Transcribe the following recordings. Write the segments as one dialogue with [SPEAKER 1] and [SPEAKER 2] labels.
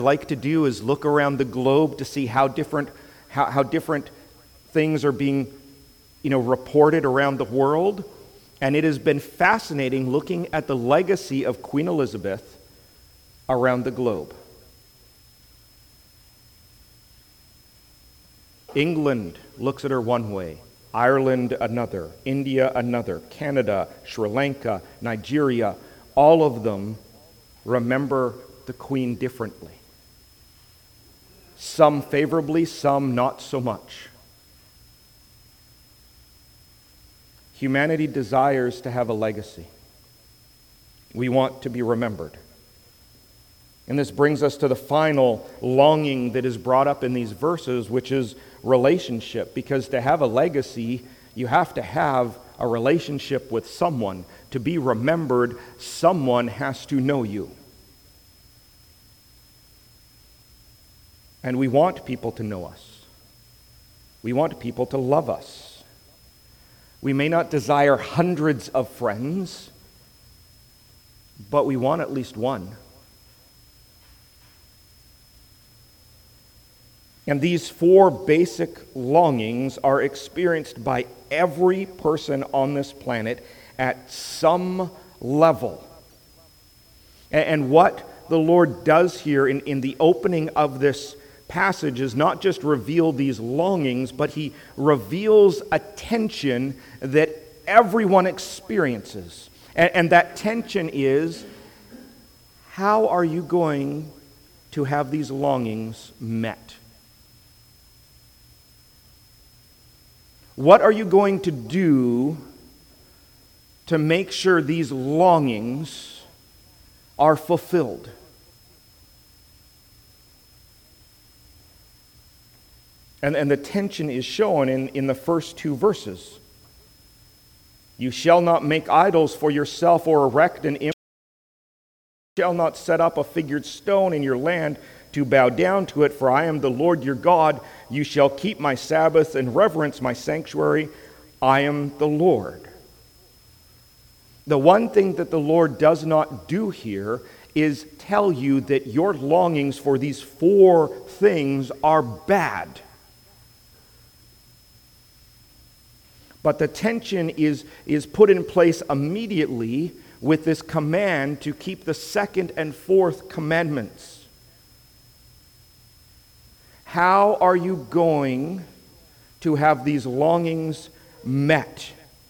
[SPEAKER 1] like to do is look around the globe to see how different things are being reported around the world. And it has been fascinating looking at the legacy of Queen Elizabeth around the globe. England looks at her one way, Ireland another, India another, Canada, Sri Lanka, Nigeria, all of them remember the Queen differently. Some favorably, some not so much. Humanity desires to have a legacy. We want to be remembered. And this brings us to the final longing that is brought up in these verses, which is relationship. Because to have a legacy, you have to have a relationship with someone. To be remembered, someone has to know you. And we want people to know us. We want people to love us. We may not desire hundreds of friends, but we want at least one. And these four basic longings are experienced by every person on this planet at some level. And what the Lord does here in the opening of this passage is not just reveal these longings, but he reveals a tension that everyone experiences. And that tension is, how are you going to have these longings met? What are you going to do to make sure these longings are fulfilled? And the tension is shown in the first two verses. You shall not make idols for yourself or erect an image. You shall not set up a figured stone in your land to bow down to it, for I am the Lord your God. You shall keep my Sabbath and reverence my sanctuary. I am the Lord. The one thing that the Lord does not do here is tell you that your longings for these four things are bad. But the tension is put in place immediately with this command to keep the second and fourth commandments. How are you going to have these longings met?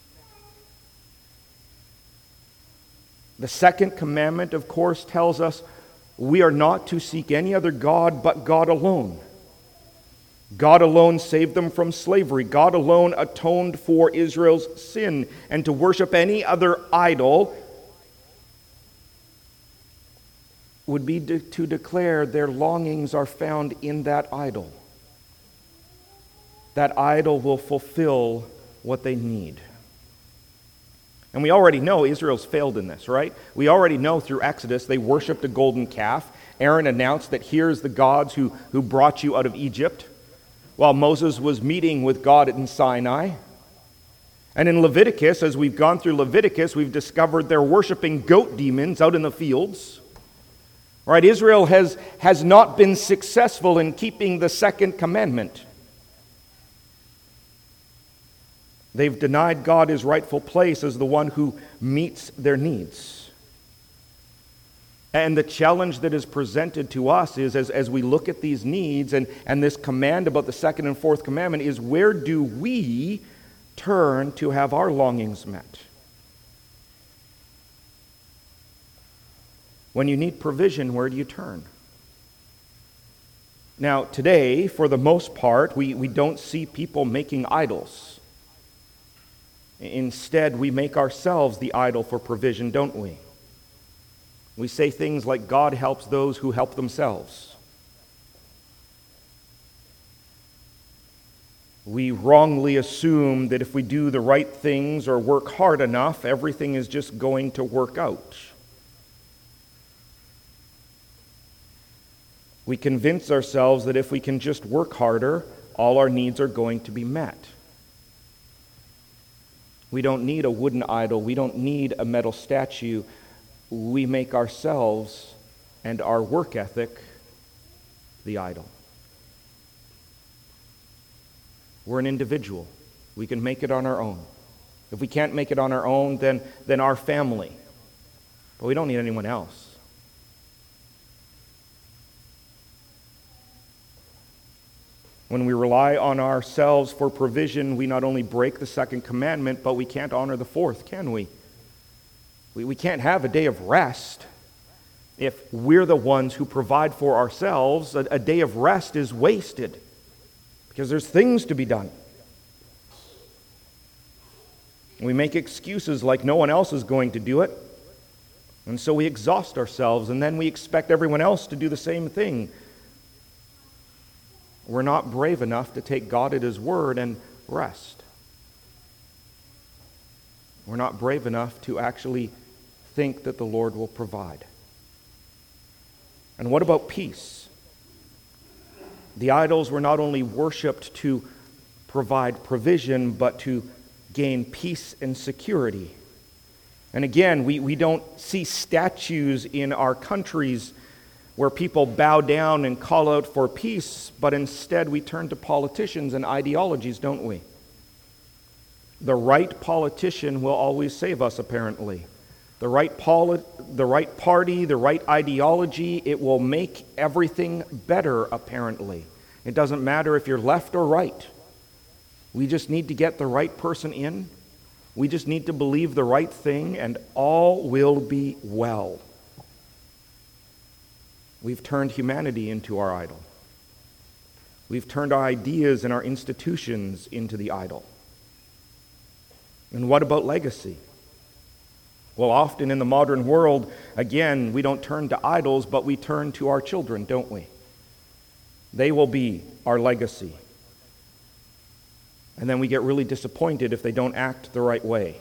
[SPEAKER 1] The second commandment, of course, tells us we are not to seek any other God but God alone. God alone saved them from slavery. God alone atoned for Israel's sin. And to worship any other idol would be to declare their longings are found in that idol. That idol will fulfill what they need. And we already know Israel's failed in this, right? We already know through Exodus they worshipped a golden calf. Aaron announced that here's the gods who brought you out of Egypt, while Moses was meeting with God in Sinai. And in Leviticus, as we've gone through Leviticus, we've discovered they're worshiping goat demons out in the fields. Right? Israel has not been successful in keeping the second commandment. They've denied God his rightful place as the one who meets their needs. And the challenge that is presented to us is, as we look at these needs and this command about the second and fourth commandment, is where do we turn to have our longings met? When you need provision, where do you turn? Now, today, for the most part, we don't see people making idols. Instead, we make ourselves the idol for provision, don't we? We say things like, God helps those who help themselves. We wrongly assume that if we do the right things or work hard enough, everything is just going to work out. We convince ourselves that if we can just work harder, all our needs are going to be met. We don't need a wooden idol. We don't need a metal statue. We make ourselves and our work ethic the idol. We're an individual. We can make it on our own. If we can't make it on our own, then our family. But we don't need anyone else. When we rely on ourselves for provision, we not only break the second commandment, but we can't honor the fourth, can we? We can't have a day of rest if we're the ones who provide for ourselves. A day of rest is wasted because there's things to be done. We make excuses like no one else is going to do it, and so we exhaust ourselves, and then we expect everyone else to do the same thing. We're not brave enough to take God at His word and rest. We're not brave enough to actually think that the Lord will provide. And what about peace? The idols were not only worshipped to provide provision, but to gain peace and security. And again, we don't see statues in our countries where people bow down and call out for peace, but instead we turn to politicians and ideologies, don't we? The right politician will always save us, apparently. The right party, the right ideology, it will make everything better, apparently. It doesn't matter if you're left or right. We just need to get the right person in. We just need to believe the right thing, and all will be well. We've turned humanity into our idol. We've turned our ideas and our institutions into the idol. And what about legacy? Well, often in the modern world, again, we don't turn to idols, but we turn to our children, don't we? They will be our legacy. And then we get really disappointed if they don't act the right way.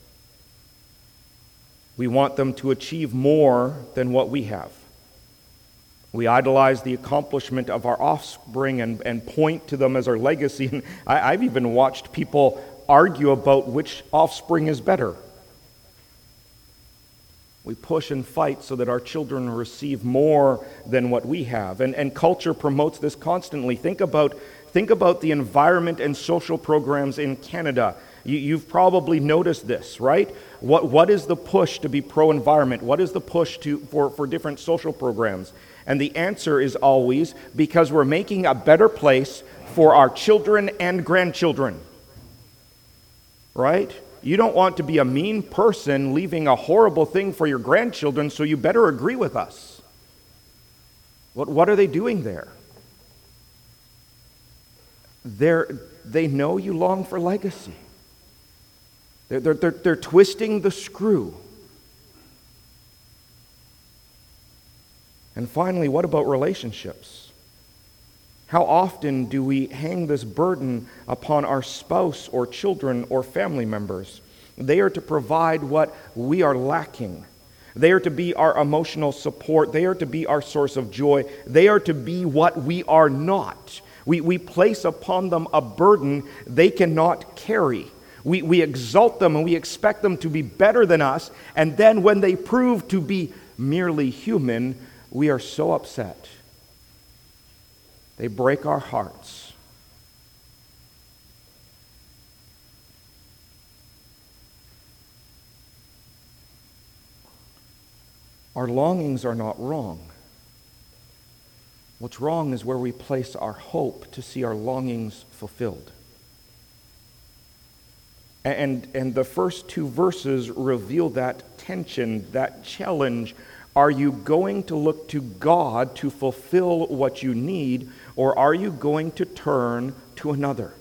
[SPEAKER 1] We want them to achieve more than what we have. We idolize the accomplishment of our offspring and point to them as our legacy. And I've even watched people argue about which offspring is better. We push and fight so that our children receive more than what we have. And culture promotes this constantly. Think about the environment and social programs in Canada. You've probably noticed this, right? What is the push to be pro-environment? What is the push for different social programs? And the answer is always because we're making a better place for our children and grandchildren. Right? You don't want to be a mean person leaving a horrible thing for your grandchildren, so you better agree with us. What are they doing there? They know you long for legacy. They're twisting the screw. And finally, what about relationships? How often do we hang this burden upon our spouse or children or family members? They are to provide what we are lacking. They are to be our emotional support. They are to be our source of joy. They are to be what we are not. We place upon them a burden they cannot carry. We exalt them and we expect them to be better than us. And then when they prove to be merely human, we are so upset. They break our hearts. Our longings are not wrong. What's wrong is where we place our hope to see our longings fulfilled. And the first two verses reveal that tension, that challenge. Are you going to look to God to fulfill what you need, or are you going to turn to another?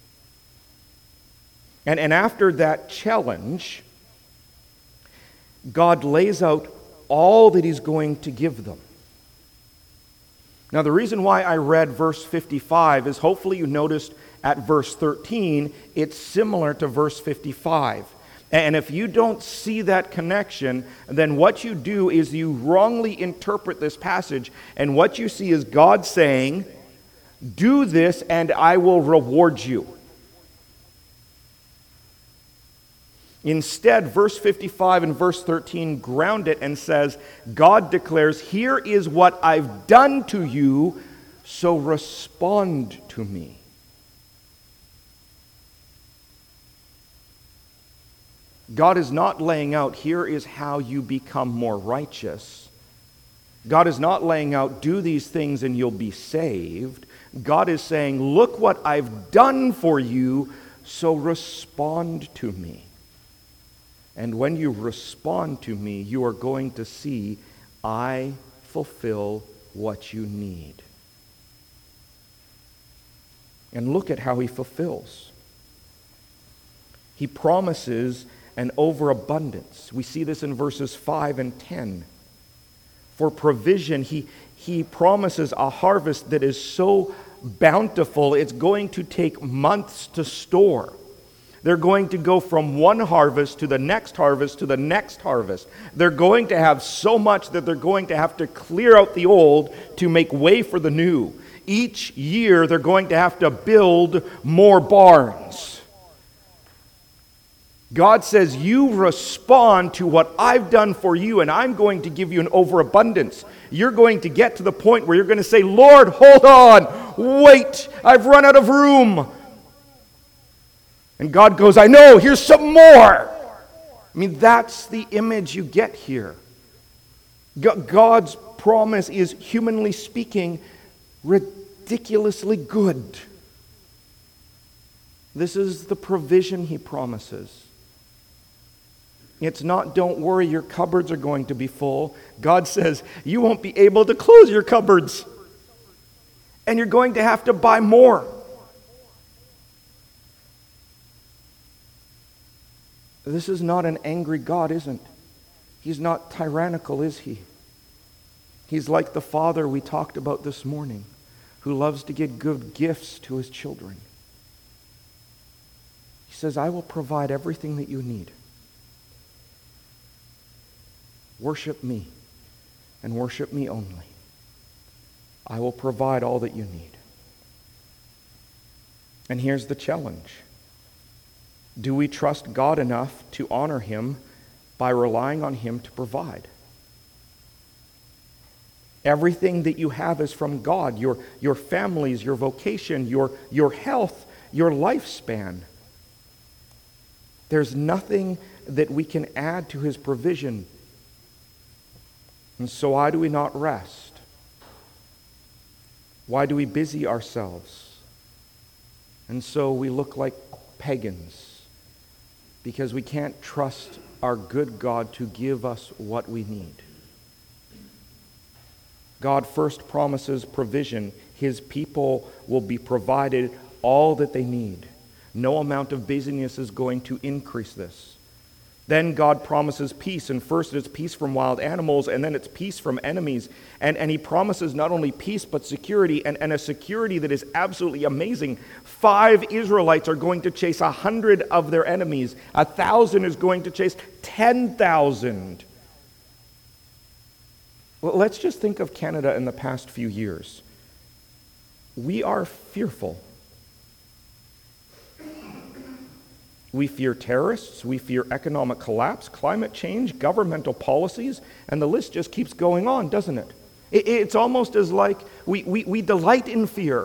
[SPEAKER 1] And after that challenge, God lays out all that He's going to give them. Now, the reason why I read verse 55 is hopefully you noticed at verse 13, it's similar to verse 55. And if you don't see that connection, then what you do is you wrongly interpret this passage, and what you see is God saying, "Do this and I will reward you." Instead, verse 55 and verse 13 ground it and says, God declares, "Here is what I've done to you, so respond to me. God is not laying out, here is how you become more righteous. God is not laying out, do these things and you'll be saved. God is saying, look what I've done for you, so respond to me. And when you respond to me, you are going to see I fulfill what you need. And look at how he fulfills. He promises an overabundance. We see this in verses 5 and 10. For provision, he promises a harvest that is so bountiful, it's going to take months to store. They're going to go from one harvest to the next harvest to the next harvest. They're going to have so much that they're going to have to clear out the old to make way for the new. Each year, they're going to have to build more barns. God says, you respond to what I've done for you, and I'm going to give you an overabundance. You're going to get to the point where you're going to say, Lord, hold on, wait, I've run out of room. And God goes, I know, here's some more. I mean, that's the image you get here. God's promise is, humanly speaking, ridiculously good. This is the provision he promises. It's not, don't worry, your cupboards are going to be full. God says, you won't be able to close your cupboards. And you're going to have to buy more. This is not an angry God, isn't? He's not tyrannical, is he? He's like the Father we talked about this morning, who loves to give good gifts to his children. He says, I will provide everything that you need. Worship me, and worship me only. I will provide all that you need. And here's the challenge. Do we trust God enough to honor him by relying on him to provide? Everything that you have is from God. Your families, your vocation, your health, your lifespan. There's nothing that we can add to his provision. And so why do we not rest? Why do we busy ourselves? And so we look like pagans. Because we can't trust our good God to give us what we need. God first promises provision. His people will be provided all that they need. No amount of busyness is going to increase this. Then God promises peace, and first it's peace from wild animals, and then it's peace from enemies. And he promises not only peace, but security, and a security that is absolutely amazing. 5 Israelites are going to chase 100 of their enemies. 1,000 is going to chase 10,000. Well, let's just think of Canada in the past few years. We are fearful. We fear terrorists, we fear economic collapse, climate change, governmental policies, and the list just keeps going on, doesn't it? It's almost as like we delight in fear.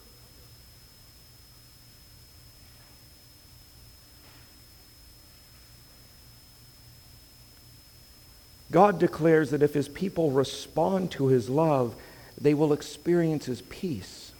[SPEAKER 1] God declares that if his people respond to his love, they will experience his peace.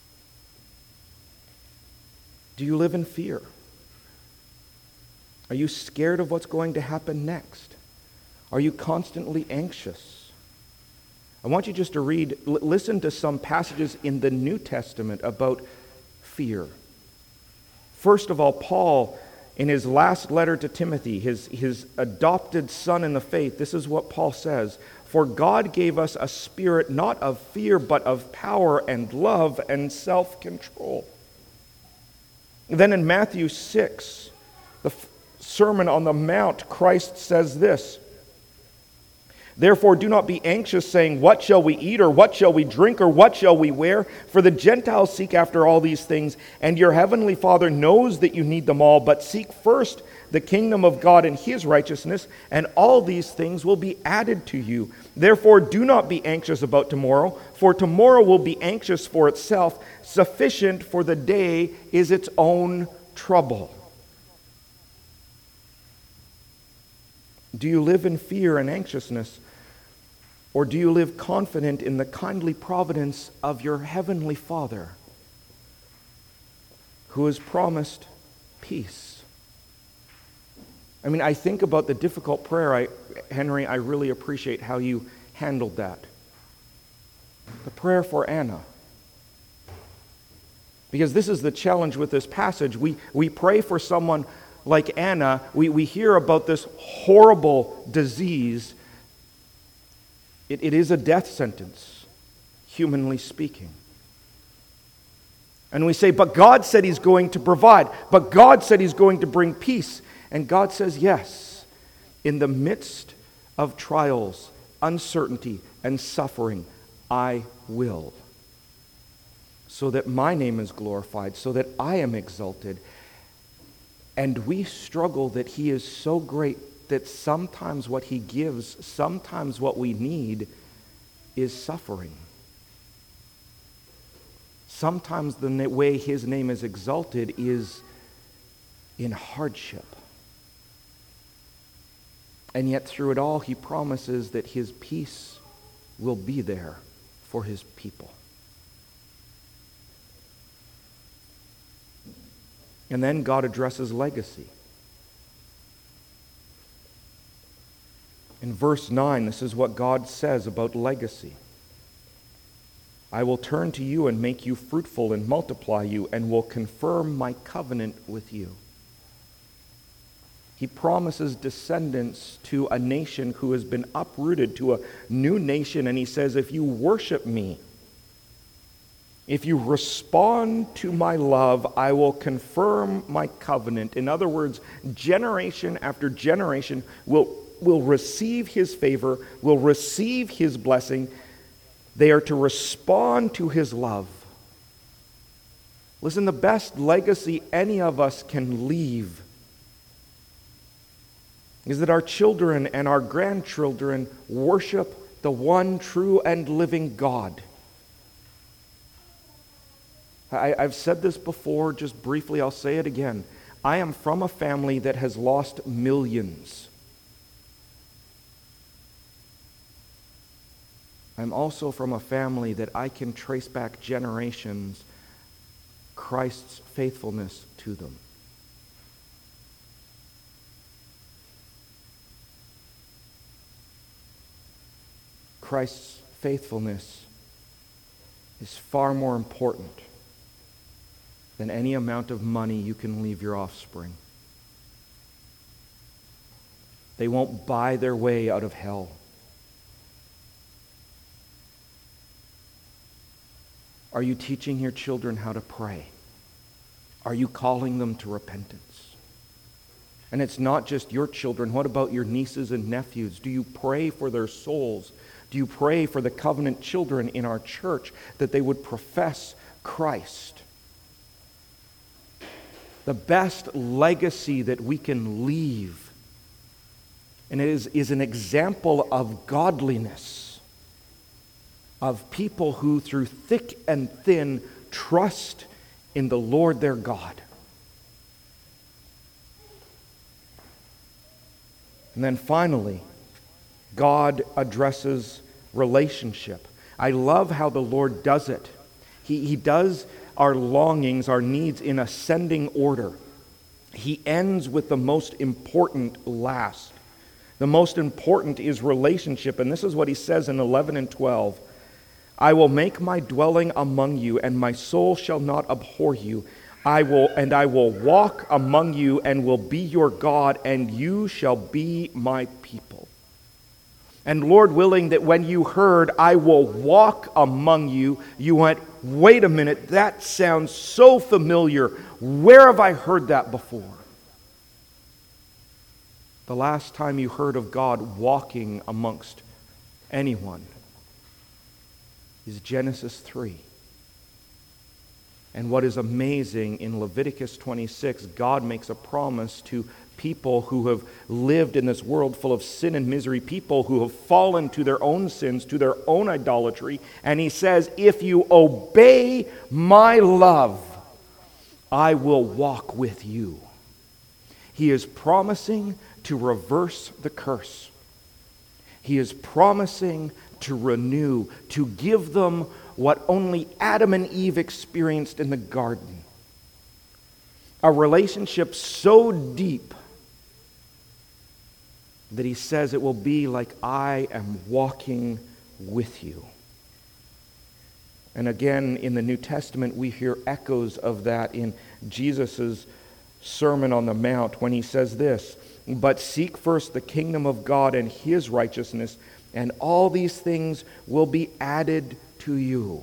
[SPEAKER 1] Do you live in fear? Are you scared of what's going to happen next? Are you constantly anxious? I want you just to listen to some passages in the New Testament about fear. First of all, Paul, in his last letter to Timothy, his adopted son in the faith, this is what Paul says: For God gave us a spirit not of fear, but of power and love and self-control. Then in Matthew 6, the Sermon on the Mount, Christ says this: Therefore do not be anxious, saying, what shall we eat, or what shall we drink, or what shall we wear? For the Gentiles seek after all these things, and your heavenly Father knows that you need them all. But seek first the kingdom of God and his righteousness, and all these things will be added to you. Therefore do not be anxious about tomorrow, for tomorrow will be anxious for itself. Sufficient for the day is its own trouble. Do you live in fear and anxiousness? Or do you live confident in the kindly providence of your heavenly Father, who has promised peace? I mean, I think about the difficult prayer. Henry, I really appreciate how you handled that. The prayer for Anna. Because this is the challenge with this passage. We pray for someone like Anna. We hear about this horrible disease. It is a death sentence, humanly speaking. And we say, but God said he's going to provide. But God said he's going to bring peace. And God says, yes, in the midst of trials, uncertainty, and suffering, I will. So that my name is glorified, so that I am exalted. And we struggle that he is so great that sometimes what he gives, sometimes what we need is suffering. Sometimes the way his name is exalted is in hardship. And yet through it all, he promises that his peace will be there for his people. And then God addresses legacy. In verse 9, this is what God says about legacy. I will turn to you and make you fruitful and multiply you, and will confirm my covenant with you. He promises descendants to a nation who has been uprooted to a new nation, and he says, if you worship me, if you respond to my love, I will confirm my covenant. In other words, generation after generation will receive his favor, will receive his blessing. They are to respond to his love. Listen, the best legacy any of us can leave is that our children and our grandchildren worship the one true and living God. I've said this before, just briefly, I'll say it again. I am from a family that has lost millions. I'm also from a family that I can trace back generations, Christ's faithfulness to them. Christ's faithfulness is far more important than any amount of money you can leave your offspring. They won't buy their way out of hell. Are you teaching your children how to pray? Are you calling them to repentance? And it's not just your children. What about your nieces and nephews? Do you pray for their souls? Do you pray for the covenant children in our church that they would profess Christ? The best legacy that we can leave, and it is an example of godliness, of people who through thick and thin trust in the Lord their God. And then finally, God addresses relationship. I love how the Lord does it. He does our longings, our needs in ascending order. He ends with the most important last. The most important is relationship, and this is what he says in 11 and 12. I will make my dwelling among you, and my soul shall not abhor you. I will walk among you and will be your God, and you shall be my people. And Lord willing that when you heard, I will walk among you, you went, wait a minute, that sounds so familiar. Where have I heard that before? The last time you heard of God walking amongst anyone is Genesis 3. And what is amazing in Leviticus 26, God makes a promise to people who have lived in this world full of sin and misery, people who have fallen to their own sins, to their own idolatry. And he says, if you obey my love, I will walk with you. He is promising to reverse the curse. He is promising to renew, to give them what only Adam and Eve experienced in the garden. A relationship so deep that he says it will be like I am walking with you. And again, in the New Testament, we hear echoes of that in Jesus' Sermon on the Mount when he says this, but seek first the kingdom of God and his righteousness, and all these things will be added to you.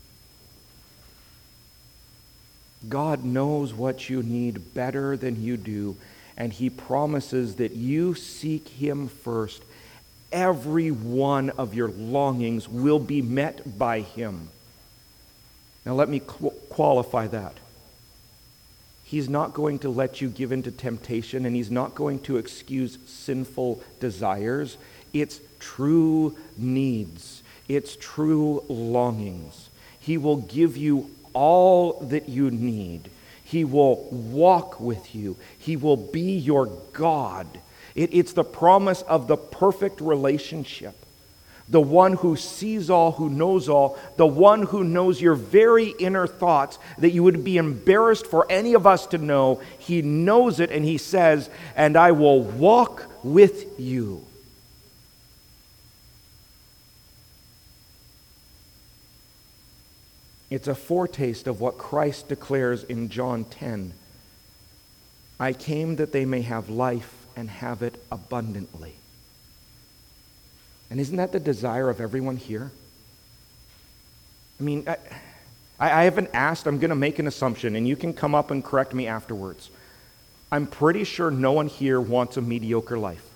[SPEAKER 1] God knows what you need better than you do, and he promises that you seek him first. Every one of your longings will be met by him. Now let me qualify that. He's not going to let you give in to temptation, and he's not going to excuse sinful desires. It's true needs. It's true longings. He will give you all that you need. He will walk with you. He will be your God. It's the promise of the perfect relationship. The one who sees all, who knows all, the one who knows your very inner thoughts that you would be embarrassed for any of us to know. He knows it, and he says, and I will walk with you. It's a foretaste of what Christ declares in John 10. I came that they may have life and have it abundantly. And isn't that the desire of everyone here? I mean, I haven't asked. I'm going to make an assumption, and you can come up and correct me afterwards. I'm pretty sure no one here wants a mediocre life.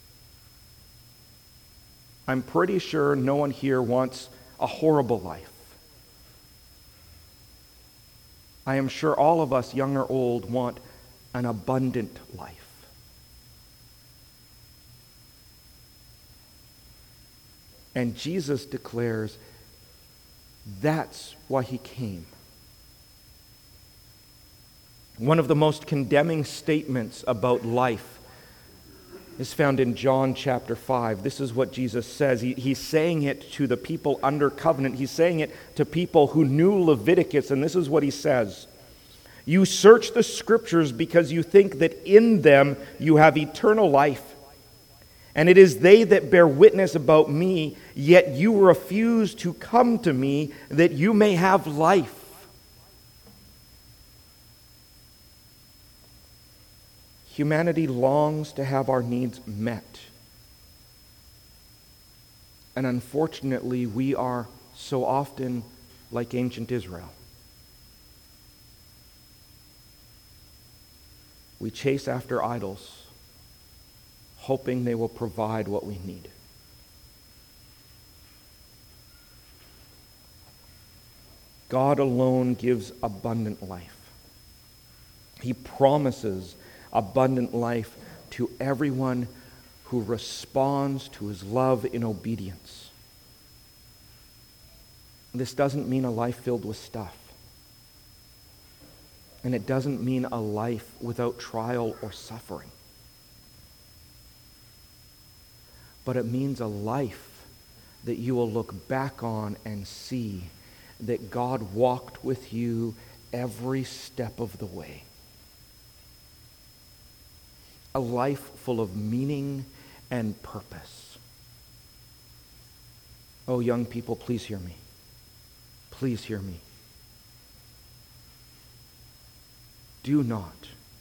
[SPEAKER 1] I'm pretty sure no one here wants a horrible life. I am sure all of us, young or old, want an abundant life. And Jesus declares that's why he came. One of the most condemning statements about life is found in John chapter 5. This is what Jesus says. He's saying it to the people under covenant. He's saying it to people who knew Leviticus, and this is what he says. You search the scriptures because you think that in them you have eternal life. And it is they that bear witness about me, yet you refuse to come to me that you may have life. Humanity longs to have our needs met. And unfortunately, we are so often like ancient Israel. We chase after idols, hoping they will provide what we need. God alone gives abundant life. He promises abundant life to everyone who responds to his love in obedience. This doesn't mean a life filled with stuff. And it doesn't mean a life without trial or suffering. But it means a life that you will look back on and see that God walked with you every step of the way. A life full of meaning and purpose. Oh, young people, please hear me. Please hear me. Do not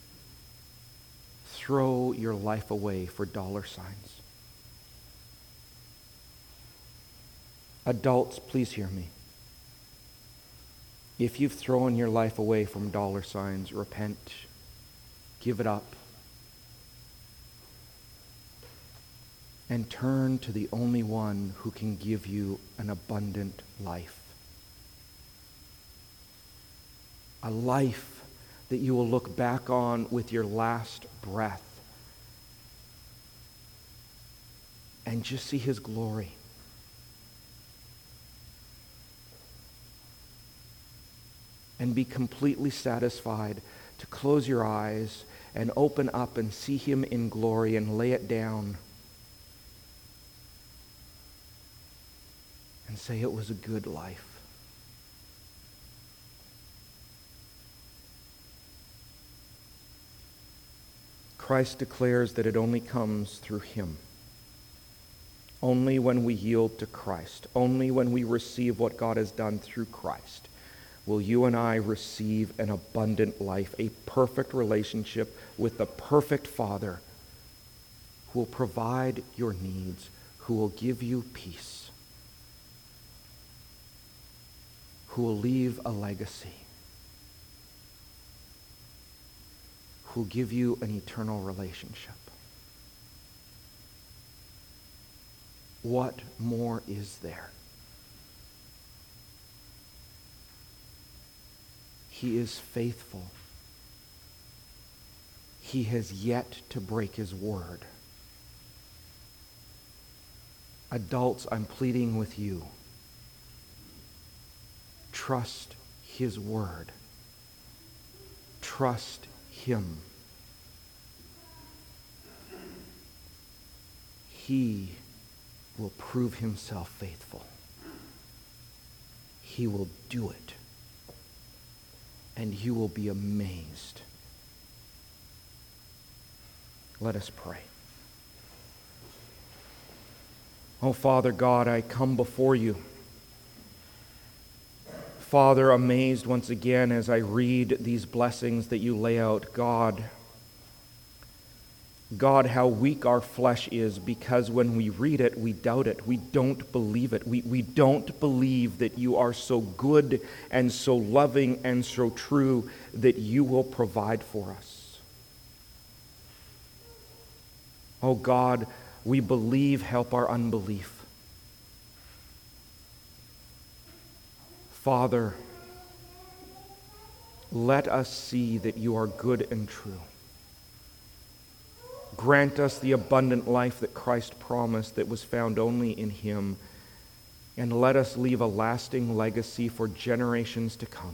[SPEAKER 1] throw your life away for dollar signs. Adults, please hear me. If you've thrown your life away from dollar signs, repent. Give it up. and turn to the only one who can give you an abundant life. A life that you will look back on with your last breath and just see his glory. And be completely satisfied to close your eyes and open up and see him in glory and lay it down and say it was a good life. Christ declares that it only comes through him. Only when we yield to Christ, only when we receive what God has done through Christ, will you and I receive an abundant life, a perfect relationship with the perfect Father who will provide your needs, who will give you peace, who will leave a legacy, who will give you an eternal relationship. What more is there? He is faithful. He has yet to break his word. Adults, I'm pleading with you. Trust his word. Trust him. He will prove himself faithful. He will do it. And you will be amazed. Let us pray. Oh, Father God, I come before you. Father, amazed once again as I read these blessings that you lay out. God, how weak our flesh is, because when we read it, we doubt it. We don't believe it. We don't believe that you are so good and so loving and so true that you will provide for us. Oh God, we believe, help our unbelief. Father, let us see that you are good and true. Grant us the abundant life that Christ promised that was found only in him, and let us leave a lasting legacy for generations to come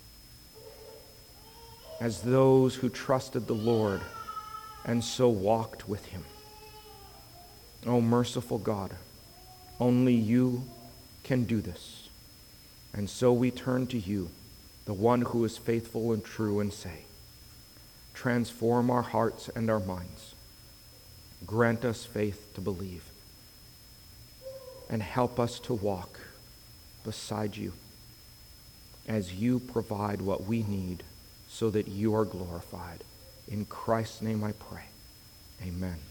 [SPEAKER 1] as those who trusted the Lord and so walked with him. O merciful God, only you can do this. And so we turn to you, the one who is faithful and true, and say, transform our hearts and our minds. Grant us faith to believe, and help us to walk beside you as you provide what we need so that you are glorified. In Christ's name I pray. Amen.